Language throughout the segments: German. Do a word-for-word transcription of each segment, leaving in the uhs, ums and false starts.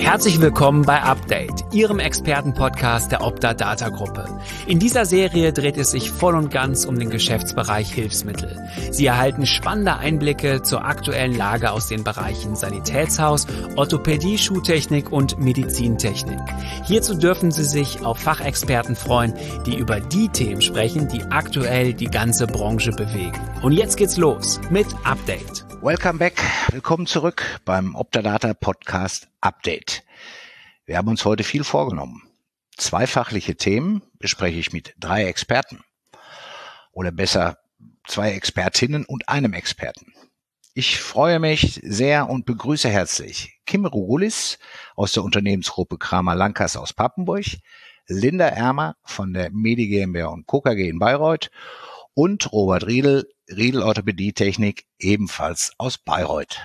Herzlich willkommen bei Update, Ihrem Expertenpodcast der Opta Data Gruppe. In dieser Serie dreht es sich voll und ganz um den Geschäftsbereich Hilfsmittel. Sie erhalten spannende Einblicke zur aktuellen Lage aus den Bereichen Sanitätshaus, Orthopädie, Schuhtechnik und Medizintechnik. Hierzu dürfen Sie sich auf Fachexperten freuen, die über die Themen sprechen, die aktuell die ganze Branche bewegen. Und jetzt geht's los mit Update. Welcome back. Willkommen zurück beim Opta Data Podcast Update. Wir haben uns heute viel vorgenommen. Zwei fachliche Themen bespreche ich mit drei Experten. Oder besser zwei Expertinnen und einem Experten. Ich freue mich sehr und begrüße herzlich Kim Rougulis aus der Unternehmensgruppe Kramer Lankers aus Papenburg, Linda Ermer von der Medi GmbH und Co. K G in Bayreuth und Robert Riedel, Riedel Orthopädie Technik, ebenfalls aus Bayreuth.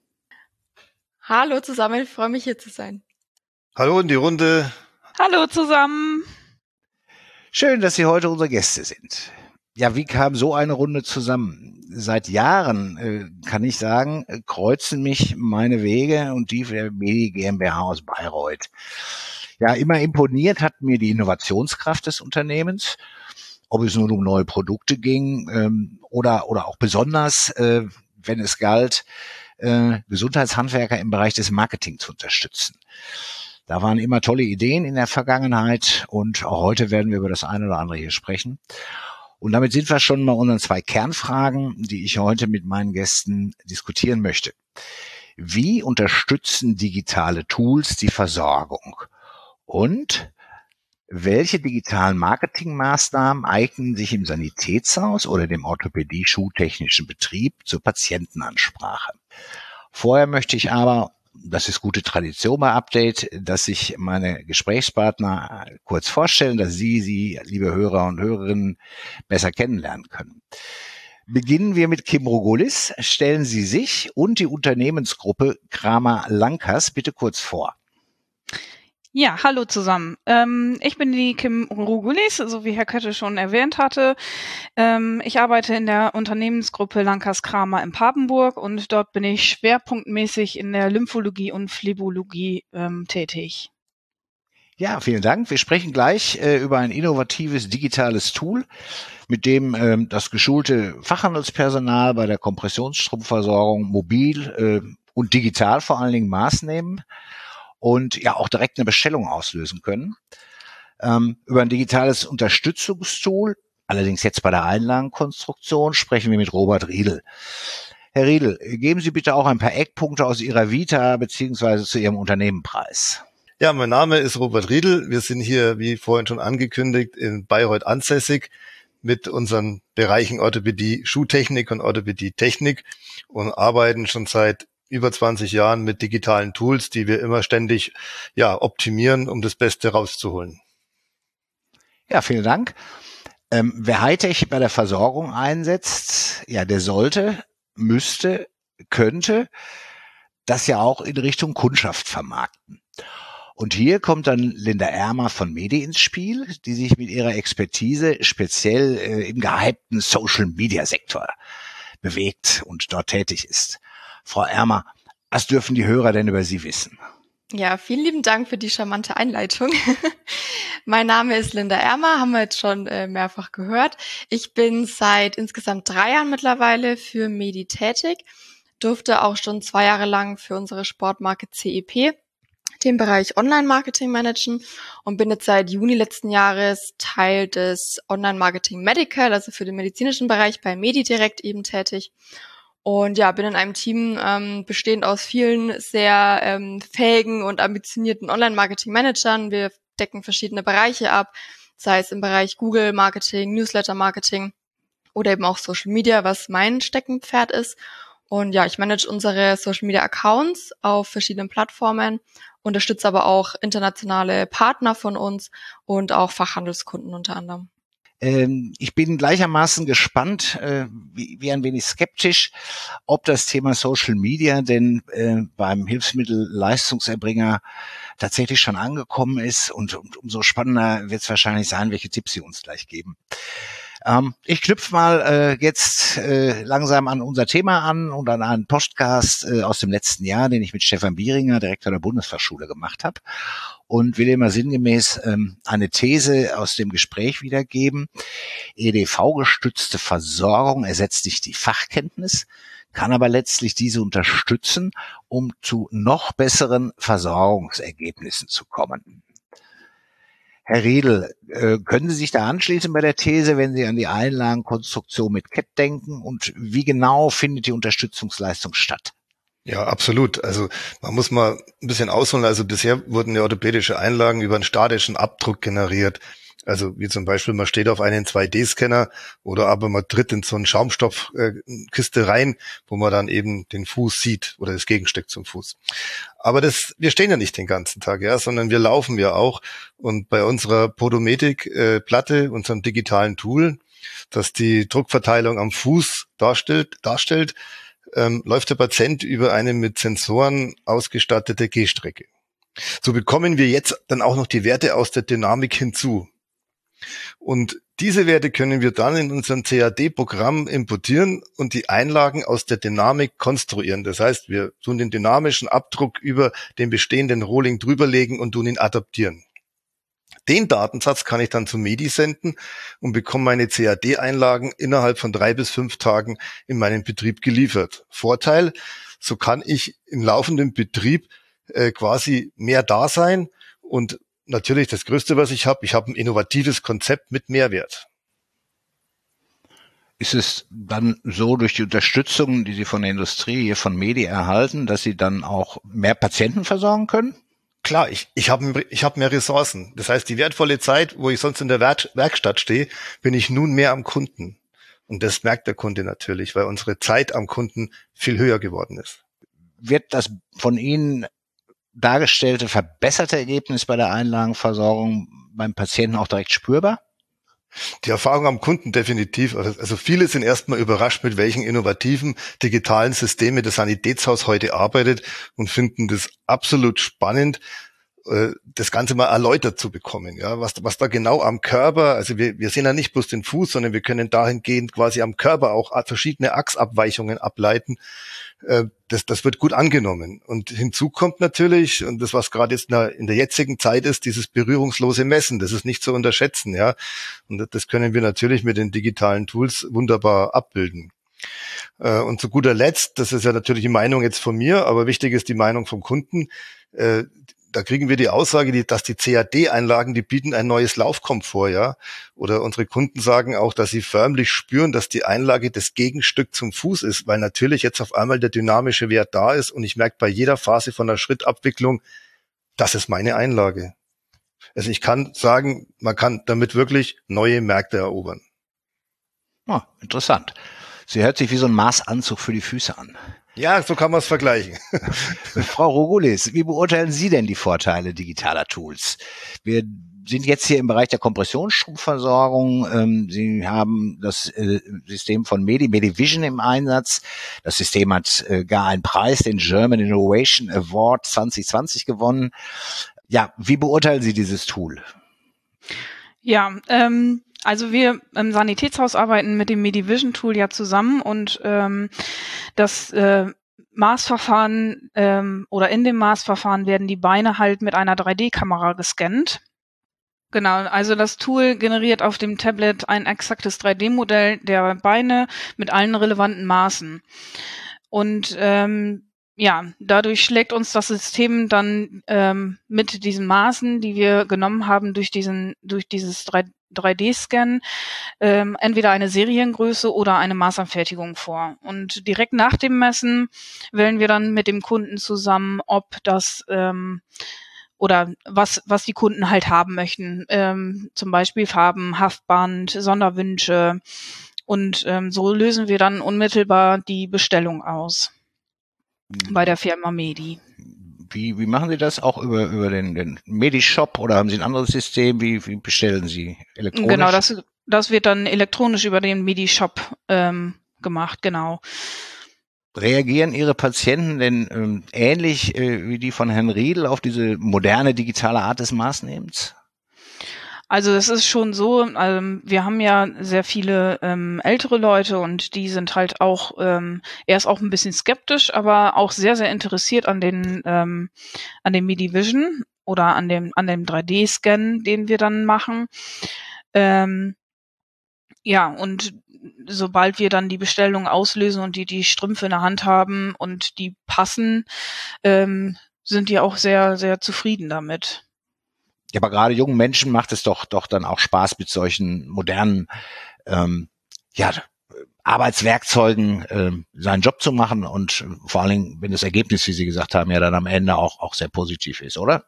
Hallo zusammen, ich freue mich hier zu sein. Hallo in die Runde. Hallo zusammen. Schön, dass Sie heute unsere Gäste sind. Ja, wie kam so eine Runde zusammen? Seit Jahren, äh, kann ich sagen, kreuzen mich meine Wege und die der Medi GmbH aus Bayreuth. Ja, immer imponiert hat mir die Innovationskraft des Unternehmens, ob es nun um neue Produkte ging ähm, oder oder auch besonders, äh, wenn es galt, äh, Gesundheitshandwerker im Bereich des Marketing zu unterstützen. Da waren immer tolle Ideen in der Vergangenheit und auch heute werden wir über das eine oder andere hier sprechen. Und damit sind wir schon bei unseren zwei Kernfragen, die ich heute mit meinen Gästen diskutieren möchte. Wie unterstützen digitale Tools die Versorgung? Und welche digitalen Marketingmaßnahmen eignen sich im Sanitätshaus oder dem Orthopädie-Schuhtechnischen Betrieb zur Patientenansprache? Vorher möchte ich aber, das ist gute Tradition bei Update, dass sich meine Gesprächspartner kurz vorstellen, dass Sie, Sie, liebe Hörer und Hörerinnen, besser kennenlernen können. Beginnen wir mit Kim Rougulis. Stellen Sie sich und die Unternehmensgruppe Kramer Lankers bitte kurz vor. Ja, hallo zusammen. Ähm, ich bin die Kim Rougulis, so wie Herr Kötte schon erwähnt hatte. Ähm, ich arbeite in der Unternehmensgruppe Lankers Kramer in Papenburg und dort bin ich schwerpunktmäßig in der Lymphologie und Phlebologie ähm, tätig. Ja, vielen Dank. Wir sprechen gleich äh, über ein innovatives digitales Tool, mit dem ähm, das geschulte Fachhandelspersonal bei der Kompressionsstromversorgung mobil äh, und digital vor allen Dingen Maßnahmen und ja auch direkt eine Bestellung auslösen können. Ähm, über ein digitales Unterstützungstool, allerdings jetzt bei der Einlagenkonstruktion, sprechen wir mit Robert Riedel. Herr Riedel, geben Sie bitte auch ein paar Eckpunkte aus Ihrer Vita beziehungsweise zu Ihrem Unternehmen preis. Ja, mein Name ist Robert Riedel. Wir sind hier, wie vorhin schon angekündigt, in Bayreuth ansässig mit unseren Bereichen Orthopädie, Schuhtechnik und Orthopädie Technik und arbeiten schon seit über zwanzig Jahren mit digitalen Tools, die wir immer ständig ja optimieren, um das Beste rauszuholen. Ja, vielen Dank. Ähm, wer Hightech bei der Versorgung einsetzt, ja, der sollte, müsste, könnte das ja auch in Richtung Kundschaft vermarkten. Und hier kommt dann Linda Ermer von Medi ins Spiel, die sich mit ihrer Expertise speziell äh, im gehypten Social-Media-Sektor bewegt und dort tätig ist. Frau Ermer, was dürfen die Hörer denn über Sie wissen? Ja, vielen lieben Dank für die charmante Einleitung. Mein Name ist Linda Ermer, haben wir jetzt schon äh, mehrfach gehört. Ich bin seit insgesamt drei Jahren mittlerweile für Medi tätig, durfte auch schon zwei Jahre lang für unsere Sportmarke C E P den Bereich Online-Marketing managen und bin jetzt seit Juni letzten Jahres Teil des Online-Marketing Medical, also für den medizinischen Bereich bei Medi direkt eben tätig. Und ja, bin in einem Team ähm, bestehend aus vielen sehr ähm, fähigen und ambitionierten Online-Marketing-Managern. Wir decken verschiedene Bereiche ab, sei es im Bereich Google-Marketing, Newsletter-Marketing oder eben auch Social Media, was mein Steckenpferd ist. Und ja, ich manage unsere Social-Media-Accounts auf verschiedenen Plattformen, unterstütze aber auch internationale Partner von uns und auch Fachhandelskunden unter anderem. Ähm, ich bin gleichermaßen gespannt, äh, wie, wie ein wenig skeptisch, ob das Thema Social Media denn äh, beim Hilfsmittelleistungserbringer tatsächlich schon angekommen ist. Und, und umso spannender wird es wahrscheinlich sein, welche Tipps Sie uns gleich geben. Ähm, ich knüpfe mal äh, jetzt äh, langsam an unser Thema an und an einen Podcast äh, aus dem letzten Jahr, den ich mit Stefan Bieringer, Direktor der Bundesfachschule, gemacht habe und will immer sinngemäß ähm, eine These aus dem Gespräch wiedergeben. E D V-gestützte Versorgung ersetzt nicht die Fachkenntnis, kann aber letztlich diese unterstützen, um zu noch besseren Versorgungsergebnissen zu kommen. Herr Riedl, äh, können Sie sich da anschließen bei der These, wenn Sie an die Einlagenkonstruktion mit K E T denken? Und wie genau findet die Unterstützungsleistung statt? Ja, absolut. Also man muss mal ein bisschen ausholen. Also bisher wurden ja orthopädische Einlagen über einen statischen Abdruck generiert. Also wie zum Beispiel, man steht auf einen zwei D Scanner oder aber man tritt in so eine Schaumstoffkiste rein, wo man dann eben den Fuß sieht oder das Gegenstück zum Fuß. Aber das, wir stehen ja nicht den ganzen Tag, ja, sondern wir laufen ja auch. Und bei unserer Podometic-Platte, unserem digitalen Tool, das die Druckverteilung am Fuß darstellt, darstellt ähm, läuft der Patient über eine mit Sensoren ausgestattete Gehstrecke. So bekommen wir jetzt dann auch noch die Werte aus der Dynamik hinzu. Und diese Werte können wir dann in unserem C A D-Programm importieren und die Einlagen aus der Dynamik konstruieren. Das heißt, wir tun den dynamischen Abdruck über den bestehenden Rohling drüberlegen und tun ihn adaptieren. Den Datensatz kann ich dann zum Medi senden und bekomme meine C A D-Einlagen innerhalb von drei bis fünf Tagen in meinen Betrieb geliefert. Vorteil, so kann ich im laufenden Betrieb äh, quasi mehr da sein und natürlich das Größte, was ich habe, ich habe ein innovatives Konzept mit Mehrwert. Ist es dann so durch die Unterstützung, die Sie von der Industrie, hier von Medi erhalten, dass Sie dann auch mehr Patienten versorgen können? Klar, ich, ich habe ich hab mehr Ressourcen. Das heißt, die wertvolle Zeit, wo ich sonst in der Werk, Werkstatt stehe, bin ich nun mehr am Kunden. Und das merkt der Kunde natürlich, weil unsere Zeit am Kunden viel höher geworden ist. Wird das von Ihnen dargestellte verbesserte Ergebnis bei der Einlagenversorgung beim Patienten auch direkt spürbar? Die Erfahrung am Kunden definitiv. Also viele sind erstmal überrascht, mit welchen innovativen digitalen Systemen das Sanitätshaus heute arbeitet und finden das absolut spannend, das Ganze mal erläutert zu bekommen. Ja, was, was da genau am Körper, also wir, wir sehen ja nicht bloß den Fuß, sondern wir können dahingehend quasi am Körper auch verschiedene Achsabweichungen ableiten. Das, das wird gut angenommen. Und hinzu kommt natürlich, und das, was gerade jetzt in der, in der jetzigen Zeit ist, dieses berührungslose Messen. Das ist nicht zu unterschätzen, ja. Und das können wir natürlich mit den digitalen Tools wunderbar abbilden. Und zu guter Letzt, das ist ja natürlich die Meinung jetzt von mir, aber wichtig ist die Meinung vom Kunden. Da kriegen wir die Aussage, dass die C A D-Einlagen, die bieten ein neues Laufkomfort, ja. Oder unsere Kunden sagen auch, dass sie förmlich spüren, dass die Einlage das Gegenstück zum Fuß ist, weil natürlich jetzt auf einmal der dynamische Wert da ist und ich merke bei jeder Phase von der Schrittabwicklung, das ist meine Einlage. Also ich kann sagen, man kann damit wirklich neue Märkte erobern. Ah, interessant. Sie hört sich wie so ein Maßanzug für die Füße an. Ja, so kann man es vergleichen. Frau Rogulis, wie beurteilen Sie denn die Vorteile digitaler Tools? Wir sind jetzt hier im Bereich der Kompressionsstromversorgung. Ähm, Sie haben das äh, System von Medi, Medivision im Einsatz. Das System hat äh, gar einen Preis, den German Innovation Award zwanzig zwanzig gewonnen. Ja, wie beurteilen Sie dieses Tool? Ja, ähm, also wir im Sanitätshaus arbeiten mit dem Medivision-Tool ja zusammen und ähm, das äh, Maßverfahren ähm, oder in dem Maßverfahren werden die Beine halt mit einer drei D Kamera gescannt. Genau, also das Tool generiert auf dem Tablet ein exaktes drei D Modell der Beine mit allen relevanten Maßen. Und ähm, ja, dadurch schlägt uns das System dann ähm, mit diesen Maßen, die wir genommen haben durch diesen durch dieses drei D Scan, ähm, entweder eine Seriengröße oder eine Maßanfertigung vor. Und direkt nach dem Messen wählen wir dann mit dem Kunden zusammen, ob das ähm, oder was was die Kunden halt haben möchten. Ähm, zum Beispiel Farben, Haftband, Sonderwünsche. Und ähm, so lösen wir dann unmittelbar die Bestellung aus. Bei der Firma Medi. Wie, wie machen Sie das? Auch über, über den, den Medi-Shop oder haben Sie ein anderes System? Wie, wie bestellen Sie elektronisch? Genau, das, das wird dann elektronisch über den Medi-Shop ähm, gemacht, genau. Reagieren Ihre Patienten denn ähm, ähnlich äh, wie die von Herrn Riedl auf diese moderne digitale Art des Maßnehmens? Also es ist schon so, ähm, wir haben ja sehr viele ähm, ältere Leute und die sind halt auch ähm, erst auch ein bisschen skeptisch, aber auch sehr, sehr interessiert an den ähm, an dem MediVision oder an dem an dem drei D-Scan, den wir dann machen. Ähm, ja, und sobald wir dann die Bestellung auslösen und die die Strümpfe in der Hand haben und die passen, ähm, sind die auch sehr, sehr zufrieden damit. Ja, aber gerade jungen Menschen macht es doch doch dann auch Spaß, mit solchen modernen ähm, ja, Arbeitswerkzeugen äh, seinen Job zu machen und vor allen Dingen, wenn das Ergebnis, wie Sie gesagt haben, ja dann am Ende auch auch sehr positiv ist, oder?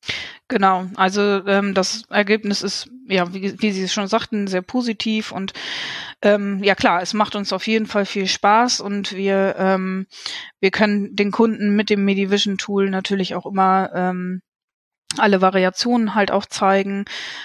Genau, also ähm, das Ergebnis ist, ja, wie, wie Sie schon sagten, sehr positiv und ähm, ja klar, es macht uns auf jeden Fall viel Spaß und wir ähm, wir können den Kunden mit dem MediVision Tool natürlich auch immer ähm, alle Variationen halt auch zeigen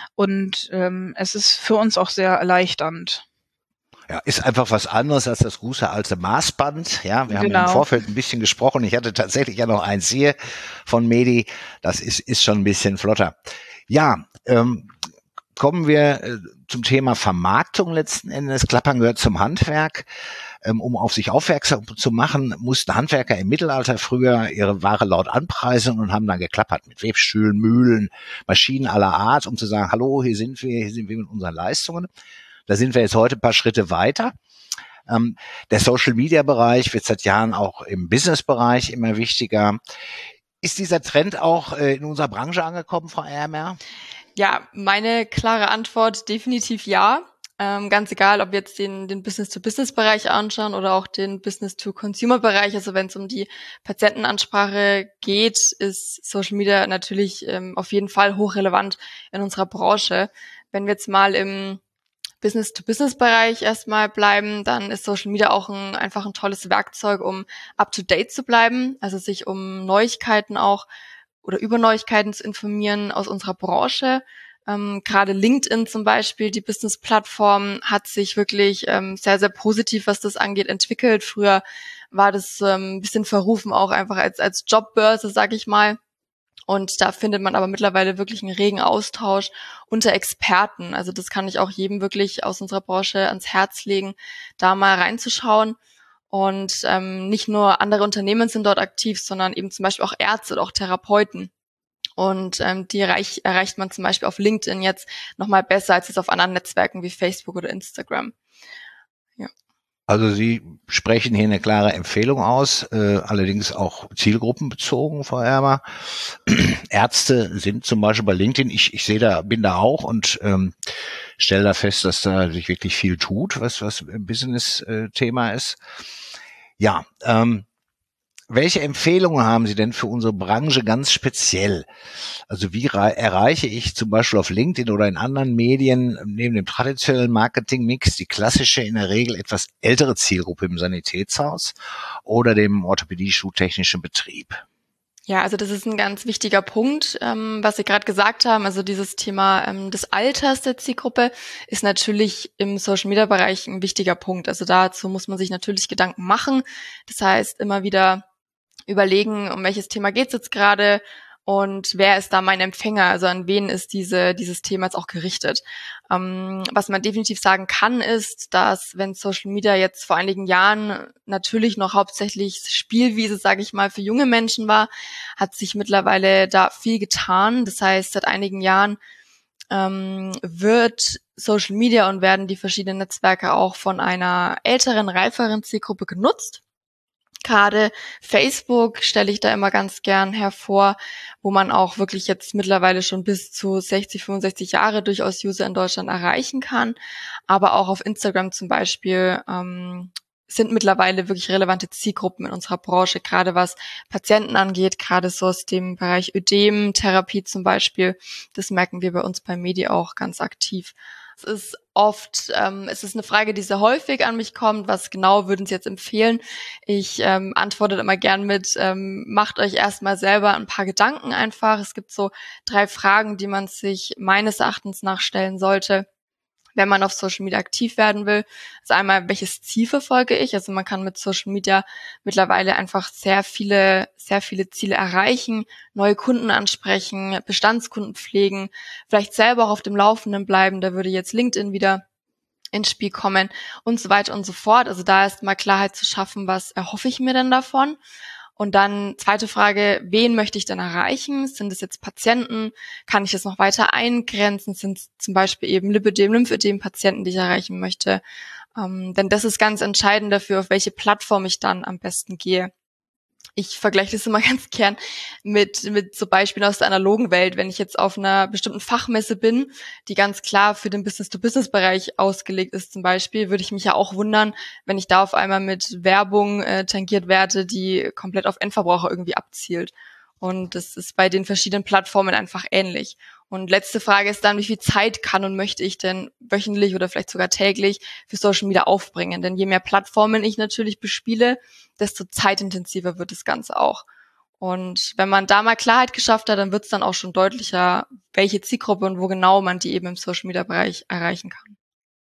und ähm, es ist für uns auch sehr erleichternd. Ja, ist einfach was anderes als das gute alte Maßband. Ja, wir haben ja im Genau. Vorfeld ein bisschen gesprochen. Ich hatte tatsächlich ja noch eins hier von Medi. Das ist, ist schon ein bisschen flotter. Ja, ähm, kommen wir äh, zum Thema Vermarktung letzten Endes. Klappern gehört zum Handwerk. Ähm, um auf sich aufmerksam zu machen, mussten Handwerker im Mittelalter früher ihre Ware laut anpreisen und haben dann geklappert mit Webstühlen, Mühlen, Maschinen aller Art, um zu sagen, hallo, hier sind wir, hier sind wir mit unseren Leistungen. Da sind wir jetzt heute ein paar Schritte weiter. Ähm, der Social-Media-Bereich wird seit Jahren auch im Business-Bereich immer wichtiger. Ist dieser Trend auch äh, in unserer Branche angekommen, Frau Ermer? Ja, meine klare Antwort definitiv ja. Ähm, ganz egal, ob wir jetzt den, den Business-to-Business-Bereich anschauen oder auch den Business-to-Consumer-Bereich. Also wenn es um die Patientenansprache geht, ist Social Media natürlich ähm, auf jeden Fall hochrelevant in unserer Branche. Wenn wir jetzt mal im Business-to-Business-Bereich erstmal bleiben, dann ist Social Media auch ein, einfach ein tolles Werkzeug, um up-to-date zu bleiben, also sich um Neuigkeiten auch oder über Neuigkeiten zu informieren aus unserer Branche. Ähm, gerade LinkedIn zum Beispiel, die Business-Plattform, hat sich wirklich ähm, sehr, sehr positiv, was das angeht, entwickelt. Früher war das ähm, ein bisschen verrufen, auch einfach als als Jobbörse, sag ich mal. Und da findet man aber mittlerweile wirklich einen regen Austausch unter Experten. Also das kann ich auch jedem wirklich aus unserer Branche ans Herz legen, da mal reinzuschauen. Und ähm, nicht nur andere Unternehmen sind dort aktiv, sondern eben zum Beispiel auch Ärzte oder auch Therapeuten. Und ähm, die erreich, erreicht man zum Beispiel auf LinkedIn jetzt nochmal besser als es auf anderen Netzwerken wie Facebook oder Instagram. Ja. Also Sie sprechen hier eine klare Empfehlung aus, äh, allerdings auch zielgruppenbezogen, Frau Ermer. Ärzte sind zum Beispiel bei LinkedIn, ich, ich sehe da, bin da auch und ähm, stelle da fest, dass da sich wirklich viel tut, was was Business-Thema ist. Ja, ähm, welche Empfehlungen haben Sie denn für unsere Branche ganz speziell? Also wie erreiche ich zum Beispiel auf LinkedIn oder in anderen Medien neben dem traditionellen Marketingmix die klassische, in der Regel etwas ältere Zielgruppe im Sanitätshaus oder dem orthopädie-schuhtechnischen Betrieb? Ja, also das ist ein ganz wichtiger Punkt, ähm, was Sie gerade gesagt haben. Also dieses Thema ähm, des Alters der Zielgruppe ist natürlich im Social-Media-Bereich ein wichtiger Punkt. Also dazu muss man sich natürlich Gedanken machen. Das heißt, immer wieder überlegen, um welches Thema geht's jetzt gerade und wer ist da mein Empfänger, also an wen ist diese dieses Thema jetzt auch gerichtet. Ähm, was man definitiv sagen kann, ist, dass wenn Social Media jetzt vor einigen Jahren natürlich noch hauptsächlich Spielwiese, sage ich mal, für junge Menschen war, hat sich mittlerweile da viel getan. Das heißt, seit einigen Jahren ähm, wird Social Media und werden die verschiedenen Netzwerke auch von einer älteren, reiferen Zielgruppe genutzt. Gerade Facebook stelle ich da immer ganz gern hervor, wo man auch wirklich jetzt mittlerweile schon bis zu sechzig, fünfundsechzig Jahre durchaus User in Deutschland erreichen kann. Aber auch auf Instagram zum Beispiel ähm, sind mittlerweile wirklich relevante Zielgruppen in unserer Branche, gerade was Patienten angeht, gerade so aus dem Bereich Ödem-Therapie zum Beispiel. Das merken wir bei uns bei Medi auch ganz aktiv. Es ist oft, ähm, es ist eine Frage, die sehr häufig an mich kommt. Was genau würden Sie jetzt empfehlen? Ich ähm, antworte immer gern mit, ähm, macht euch erstmal selber ein paar Gedanken einfach. Es gibt so drei Fragen, die man sich meines Erachtens nach stellen sollte. wenn man auf Social Media aktiv werden will. Also einmal, welches Ziel verfolge ich? Also man kann mit Social Media mittlerweile einfach sehr viele, sehr viele Ziele erreichen, neue Kunden ansprechen, Bestandskunden pflegen, vielleicht selber auch auf dem Laufenden bleiben. Da würde jetzt LinkedIn wieder ins Spiel kommen und so weiter und so fort. Also da ist mal Klarheit zu schaffen, was erhoffe ich mir denn davon? Und dann zweite Frage, wen möchte ich denn erreichen? Sind es jetzt Patienten? Kann ich das noch weiter eingrenzen? Sind es zum Beispiel eben Lipödem, Lymphödem-Patienten, die ich erreichen möchte? Ähm, denn das ist ganz entscheidend dafür, auf welche Plattform ich dann am besten gehe. Ich vergleiche das immer ganz gern mit, mit so Beispielen aus der analogen Welt. Wenn ich jetzt auf einer bestimmten Fachmesse bin, die ganz klar für den Business-to-Business-Bereich ausgelegt ist zum Beispiel, würde ich mich ja auch wundern, wenn ich da auf einmal mit Werbung äh, tangiert werde, die komplett auf Endverbraucher irgendwie abzielt. Und das ist bei den verschiedenen Plattformen einfach ähnlich. Und letzte Frage ist dann, wie viel Zeit kann und möchte ich denn wöchentlich oder vielleicht sogar täglich für Social Media aufbringen? Denn je mehr Plattformen ich natürlich bespiele, desto zeitintensiver wird das Ganze auch. Und wenn man da mal Klarheit geschafft hat, dann wird es dann auch schon deutlicher, welche Zielgruppe und wo genau man die eben im Social Media Bereich erreichen kann.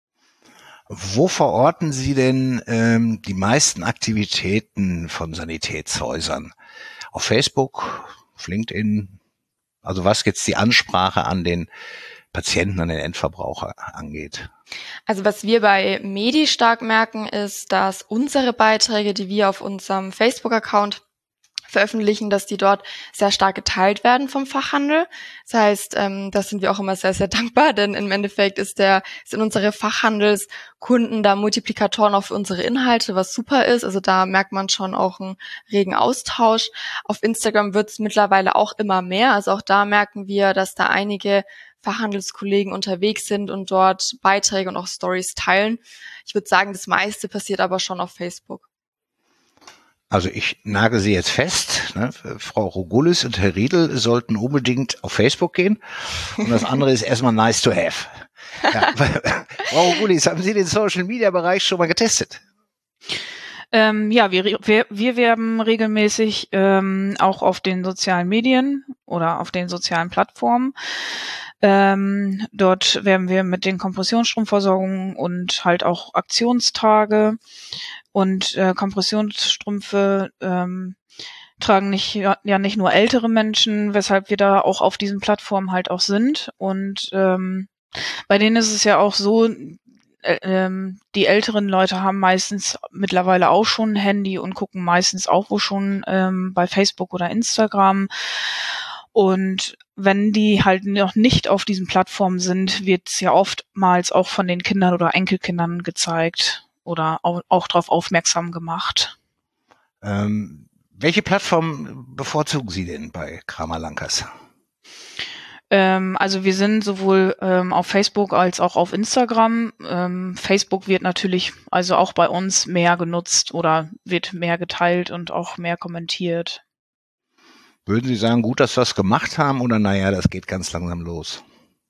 Wo verorten Sie denn ähm, die meisten Aktivitäten von Sanitätshäusern? Auf Facebook, auf LinkedIn? Also was jetzt die Ansprache an den Patienten, an den Endverbraucher angeht? Also was wir bei Medi stark merken, ist, dass unsere Beiträge, die wir auf unserem Facebook-Account veröffentlichen, dass die dort sehr stark geteilt werden vom Fachhandel. Das heißt, ähm, das sind wir auch immer sehr, sehr dankbar, denn im Endeffekt ist der, sind unsere Fachhandelskunden da Multiplikatoren auch für unsere Inhalte, was super ist. Also da merkt man schon auch einen regen Austausch. Auf Instagram wird es mittlerweile auch immer mehr. Also auch da merken wir, dass da einige Fachhandelskollegen unterwegs sind und dort Beiträge und auch Stories teilen. Ich würde sagen, das meiste passiert aber schon auf Facebook. Also ich nage Sie jetzt fest, ne? Frau Rogulis und Herr Riedel sollten unbedingt auf Facebook gehen und das andere ist erstmal nice to have. Ja. Frau Rogulis, haben Sie den Social-Media-Bereich schon mal getestet? Ähm, ja, wir, wir, wir werben regelmäßig ähm, auch auf den sozialen Medien oder auf den sozialen Plattformen. Ähm, dort werben wir mit den Kompressionsstromversorgungen und halt auch Aktionstage. Und äh, Kompressionsstrümpfe ähm, tragen nicht ja, ja nicht nur ältere Menschen, weshalb wir da auch auf diesen Plattformen halt auch sind. Und ähm, bei denen ist es ja auch so, äh, ähm, die älteren Leute haben meistens mittlerweile auch schon ein Handy und gucken meistens auch wo schon ähm, bei Facebook oder Instagram. Und wenn die halt noch nicht auf diesen Plattformen sind, wird es ja oftmals auch von den Kindern oder Enkelkindern gezeigt oder auch, auch darauf aufmerksam gemacht. Ähm, welche Plattform bevorzugen Sie denn bei Kramer Lankers? Ähm, also wir sind sowohl ähm, auf Facebook als auch auf Instagram. Ähm, Facebook wird natürlich also auch bei uns mehr genutzt oder wird mehr geteilt und auch mehr kommentiert. Würden Sie sagen, gut, dass wir es gemacht haben oder naja, das geht ganz langsam los?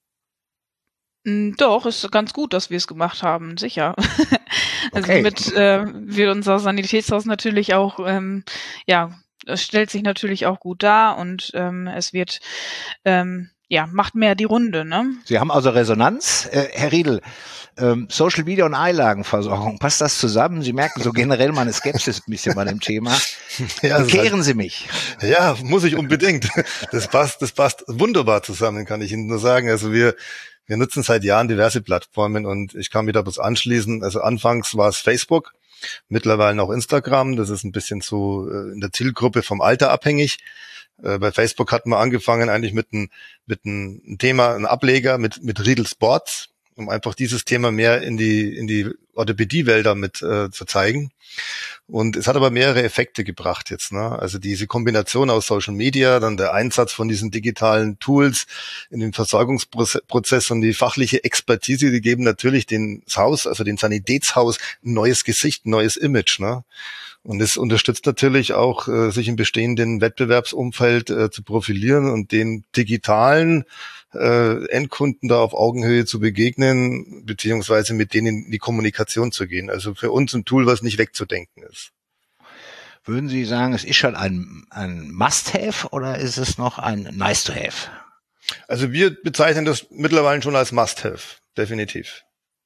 Doch, ist ganz gut, dass wir es gemacht haben, sicher. Also Okay. mit äh, wird unser Sanitätshaus natürlich auch, ähm, ja, es stellt sich natürlich auch gut dar und ähm, es wird, ähm, ja, macht mehr die Runde, ne? Sie haben also Resonanz. Äh, Herr Riedel, ähm, Social Media und Einlagenversorgung, passt das zusammen? Sie merken so generell meine Skepsis ein bisschen bei dem Thema. Ja, also Kehren Sie mich. Ja, muss ich unbedingt. Das passt, das passt wunderbar zusammen, kann ich Ihnen nur sagen. Also wir Wir nutzen seit Jahren diverse Plattformen und ich kann mich da bloß anschließen. Also anfangs war es Facebook, mittlerweile auch Instagram. Das ist ein bisschen so in der Zielgruppe vom Alter abhängig. Bei Facebook hatten wir angefangen eigentlich mit einem mit einem Thema, einem Ableger mit mit Riedel Sports, um einfach dieses Thema mehr in die in die Orthopädie-Wälder mit äh, zu zeigen. Und es hat aber mehrere Effekte gebracht jetzt, ne? Also diese Kombination aus Social Media, dann der Einsatz von diesen digitalen Tools in den Versorgungsprozess und die fachliche Expertise, die geben natürlich dem Haus, also dem Sanitätshaus, ein neues Gesicht, ein neues Image, ne? Und es unterstützt natürlich auch, äh, sich im bestehenden Wettbewerbsumfeld äh, zu profilieren und den digitalen äh, Endkunden da auf Augenhöhe zu begegnen, beziehungsweise mit denen in die Kommunikation zu gehen. Also für uns ein Tool, was nicht wegzudenken ist. Würden Sie sagen, es ist schon ein, ein Must-Have oder ist es noch ein Nice-to-Have? Also wir bezeichnen das mittlerweile schon als Must-Have, definitiv.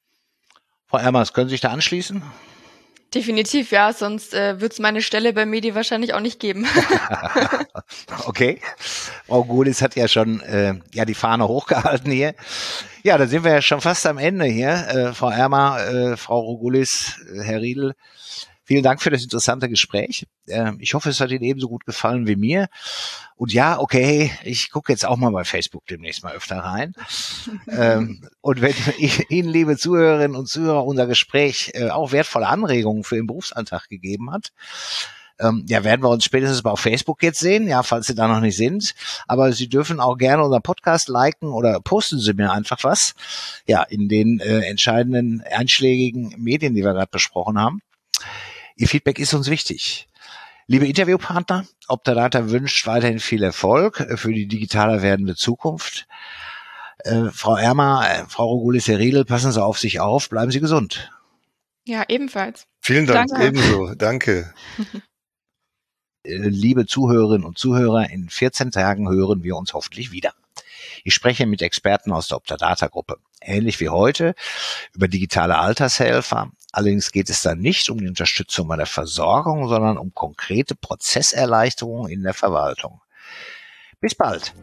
Frau Ermers, können Sie sich da anschließen? Definitiv, ja, sonst äh, wird es meine Stelle bei Medi wahrscheinlich auch nicht geben. Okay, Frau Gulis hat ja schon äh, ja die Fahne hochgehalten hier. Ja, da sind wir ja schon fast am Ende hier. Äh, Frau Ermer, äh, Frau Rogulis, äh, Herr Riedel, vielen Dank für das interessante Gespräch. Äh, ich hoffe, es hat Ihnen ebenso gut gefallen wie mir. Und ja, okay, ich gucke jetzt auch mal bei Facebook demnächst mal öfter rein. ähm, und wenn Ihnen, liebe Zuhörerinnen und Zuhörer, unser Gespräch äh, auch wertvolle Anregungen für den Berufsalltag gegeben hat, ähm, ja, werden wir uns spätestens mal auf Facebook jetzt sehen, ja, falls Sie da noch nicht sind. Aber Sie dürfen auch gerne unseren Podcast liken oder posten Sie mir einfach was, ja, in den äh, entscheidenden einschlägigen Medien, die wir gerade besprochen haben. Ihr Feedback ist uns wichtig. Liebe Interviewpartner, Optadata wünscht weiterhin viel Erfolg für die digitaler werdende Zukunft. Äh, Frau Ermer, äh, Frau Rogulis, Herr Riedel, passen Sie auf sich auf, bleiben Sie gesund. Ja, ebenfalls. Vielen Dank, Danke. ebenso. Danke. Äh, liebe Zuhörerinnen und Zuhörer, in vierzehn Tagen hören wir uns hoffentlich wieder. Ich spreche mit Experten aus der Optadata-Gruppe, ähnlich wie heute, über digitale Altershelfer. Allerdings geht es dann nicht um die Unterstützung bei der Versorgung, sondern um konkrete Prozesserleichterungen in der Verwaltung. Bis bald.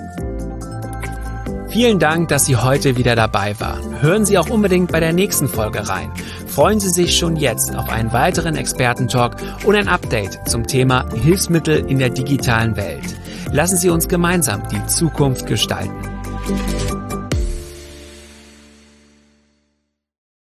Vielen Dank, dass Sie heute wieder dabei waren. Hören Sie auch unbedingt bei der nächsten Folge rein. Freuen Sie sich schon jetzt auf einen weiteren Expertentalk und ein Update zum Thema Hilfsmittel in der digitalen Welt. Lassen Sie uns gemeinsam die Zukunft gestalten.